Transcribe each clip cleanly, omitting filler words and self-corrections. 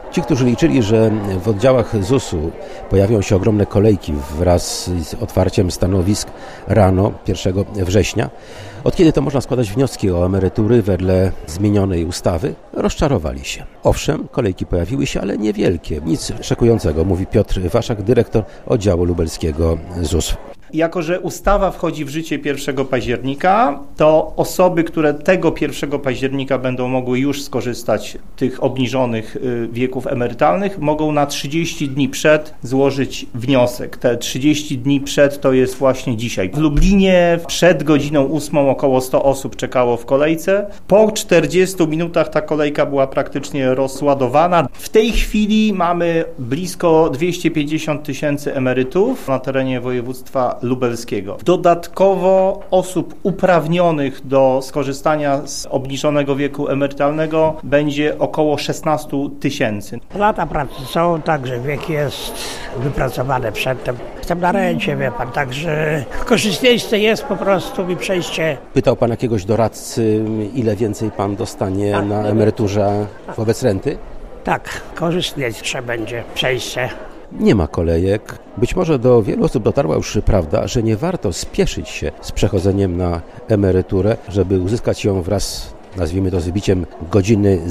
Ci, którzy liczyli, że w oddziałach ZUS-u pojawią się ogromne kolejki wraz z otwarciem stanowisk rano 1 września, od kiedy to można składać wnioski o emerytury wedle zmienionej ustawy, rozczarowali się. Owszem, kolejki pojawiły się, ale niewielkie. Nic szokującego, mówi Piotr Waszak, dyrektor oddziału lubelskiego ZUS. Jako że ustawa wchodzi w życie 1 października, to osoby, które tego 1 października będą mogły już skorzystać tych obniżonych wieków emerytalnych, mogą na 30 dni przed złożyć wniosek. Te 30 dni przed to jest właśnie dzisiaj. W Lublinie przed godziną 8 około 100 osób czekało w kolejce. Po 40 minutach ta kolejka była praktycznie rozładowana. W tej chwili mamy blisko 250 000 emerytów na terenie województwa lubelskiego. Dodatkowo osób uprawnionych do skorzystania z obniżonego wieku emerytalnego będzie około 16 000. Lata pracy są, także wiek jest wypracowany przedtem. Jestem na rencie, wie pan, także korzystniejsze jest po prostu i przejście. Pytał pan jakiegoś doradcy, ile więcej pan dostanie na emeryturze wobec renty? Tak, korzystniejsze będzie przejście. Nie ma kolejek. Być może do wielu osób dotarła już prawda, że nie warto spieszyć się z przechodzeniem na emeryturę, żeby uzyskać ją wraz, nazwijmy to z wybiciem godziny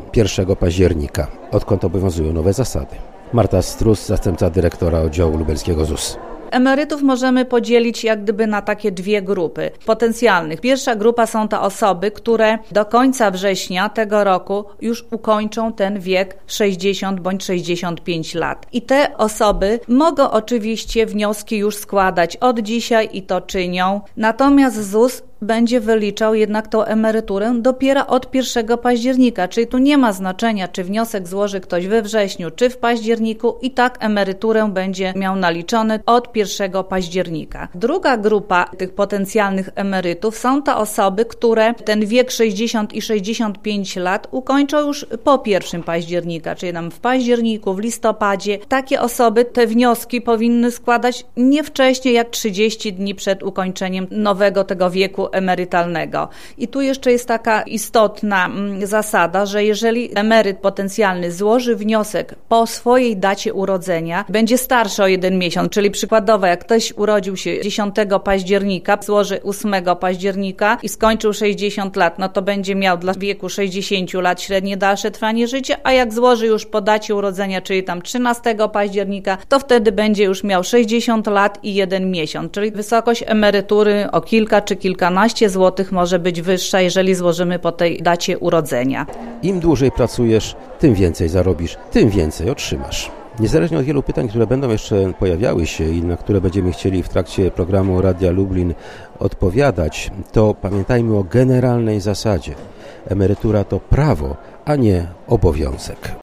1 października, odkąd obowiązują nowe zasady. Marta Strus, zastępca dyrektora oddziału lubelskiego ZUS. Emerytów możemy podzielić jak gdyby na takie dwie grupy potencjalnych. Pierwsza grupa są to osoby, które do końca września tego roku już ukończą ten wiek 60 bądź 65 lat. I te osoby mogą oczywiście wnioski już składać od dzisiaj i to czynią. Natomiast ZUS będzie wyliczał jednak tą emeryturę dopiero od 1 października, czyli tu nie ma znaczenia, czy wniosek złoży ktoś we wrześniu, czy w październiku, i tak emeryturę będzie miał naliczony od 1 października. Druga grupa tych potencjalnych emerytów są to osoby, które ten wiek 60 i 65 lat ukończą już po 1 października, czyli tam w październiku, w listopadzie. Takie osoby te wnioski powinny składać nie wcześniej jak 30 dni przed ukończeniem nowego tego wieku emerytalnego. I tu jeszcze jest taka istotna zasada, że jeżeli emeryt potencjalny złoży wniosek po swojej dacie urodzenia, będzie starszy o 1 miesiąc, czyli przykładowo jak ktoś urodził się 10 października, złoży 8 października i skończył 60 lat, no to będzie miał dla wieku 60 lat średnie dalsze trwanie życia, a jak złoży już po dacie urodzenia, czyli tam 13 października, to wtedy będzie już miał 60 lat i 1 miesiąc, czyli wysokość emerytury o kilka czy kilkanaście złotych może być wyższa, jeżeli złożymy po tej dacie urodzenia. Im dłużej pracujesz, tym więcej zarobisz, tym więcej otrzymasz. Niezależnie od wielu pytań, które będą jeszcze pojawiały się i na które będziemy chcieli w trakcie programu Radia Lublin odpowiadać, to pamiętajmy o generalnej zasadzie. Emerytura to prawo, a nie obowiązek.